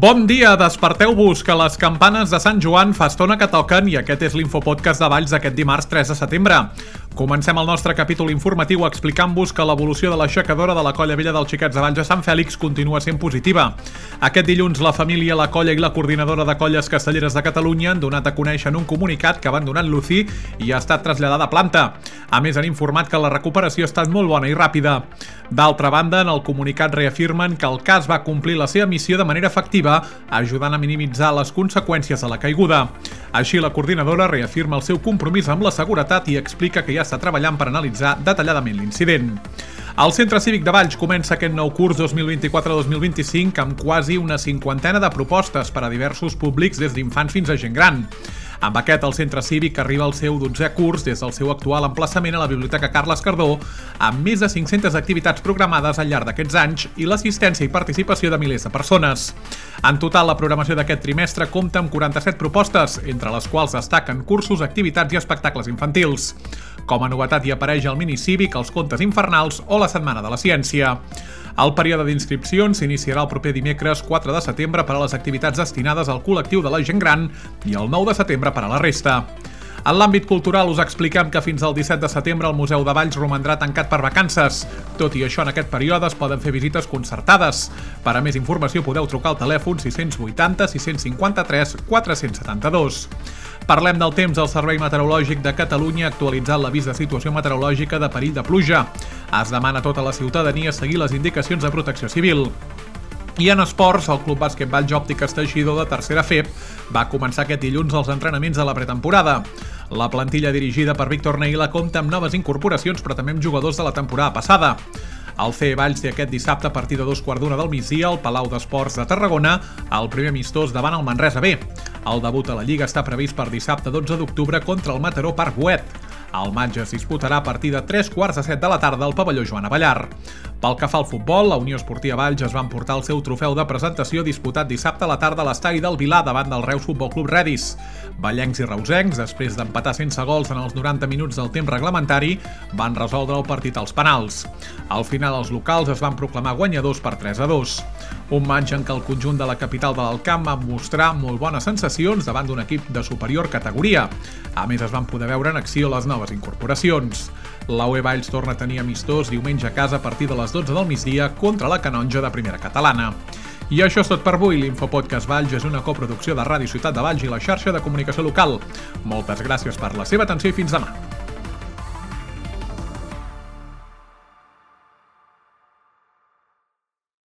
Bon dia, desperteu-vos, que les campanes de Sant Joan fa estona que toquen i aquest és l'Infopodcast de Valls d'aquest dimarts 3 de setembre. Comencem el nostre capítol informatiu explicant-vos que l'evolució de l'aixecadora de la Colla Vella dels Xiquets de Valls de Sant Fèlix continua sent positiva. Aquest dilluns la família, la colla i la coordinadora de colles castelleres de Catalunya han donat a conèixer en un comunicat que ha abandonat l'UCI i ha estat traslladada a planta. A més, han informat que la recuperació ha estat molt bona i ràpida. D'altra banda, en el comunicat reafirmen que el cas va complir la seva missió de manera efectiva, ajudant a minimitzar les conseqüències de la caiguda. Així, la coordinadora reafirma el seu compromís amb la seguretat i explica que ja està treballant per analitzar detalladament l'incident. El Centre Cívic de Valls comença aquest nou curs 2024-2025 amb quasi una cinquantena de propostes per a diversos públics des d'infants fins a gent gran. Amb aquest, el Centre Cívic arriba al seu 12è curs des del seu actual emplaçament a la Biblioteca Carles Cardó, amb més de 500 activitats programades al llarg d'aquests anys i l'assistència i participació de milers de persones. En total, la programació d'aquest trimestre compta amb 47 propostes, entre les quals destaquen cursos, activitats i espectacles infantils. Com a novetat hi apareix el minicívic, els contes infernals o la Setmana de la Ciència. El període d'inscripcions s'iniciarà el proper dimecres 4 de setembre per a les activitats destinades al col·lectiu de la gent gran i el 9 de setembre per a la resta. En l'àmbit cultural us expliquem que fins al 17 de setembre el Museu de Valls romandrà tancat per vacances. Tot i això, en aquest període es poden fer visites concertades. Per a més informació podeu trucar al telèfon 680 653 472. Parlem del temps. El Servei Meteorològic de Catalunya ha actualitzat l'avís de situació meteorològica de perill de pluja. Es demana a tota la ciutadania seguir les indicacions de protecció civil. I en esports, el Club Bàsquet Valls Òptiques Teixidor de tercera FEP va començar aquest dilluns els entrenaments de la pretemporada. La plantilla dirigida per Víctor Neila compta amb noves incorporacions, però també amb jugadors de la temporada passada. El CE Valls té aquest dissabte a partir de 2:15 del migdia al Palau d'Esports de Tarragona el primer amistós davant el Manresa B. El debut a la Lliga està previst per dissabte 12 d'octubre contra el Mataró Parc Güet. El matx es disputarà a partir de 3:15 de la tarda al pavelló Joan Abellar. Pel que fa al futbol, la Unió Esportiva Valls es va emportar el seu trofeu de presentació disputat dissabte a la tarda a l'estadi del Vilar davant del Reus Futbol Club Redis. Vallencs i reusencs, després d'empatar sense gols en els 90 minuts del temps reglamentari, van resoldre el partit als penals. Al final, els locals es van proclamar guanyadors per 3-2. Un matx en què el conjunt de la capital de l'Alt Camp va mostrar molt bones sensacions davant d'un equip de superior categoria. A més, es van poder veure en acció les noves incorporacions. La UE Valls torna a tenir amistós diumenge a casa a partir de les 12 del migdia contra la Canonja de Primera Catalana. I això és tot per avui. L'Infopodcast Valls és una coproducció de Ràdio Ciutat de Valls i la xarxa de comunicació local. Moltes gràcies per la seva atenció i fins demà.